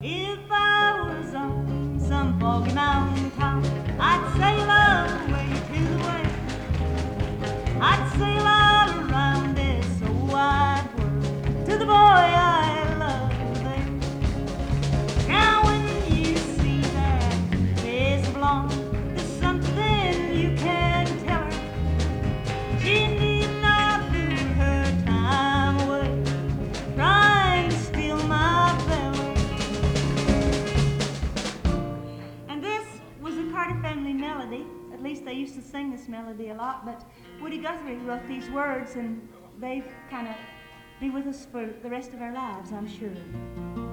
If I was on some foggy mountain top, I'd sail away to the west. I'd sail all around this old wide world to the boy I love there. Now when you see that face of blonde, there's something you can tell her. She need not fool her time away, trying to steal my feller. And this was a Carter family melody. At least they used to sing this melody a lot, but Woody Guthrie wrote these words, and they've kind of be with us for the rest of our lives, I'm sure.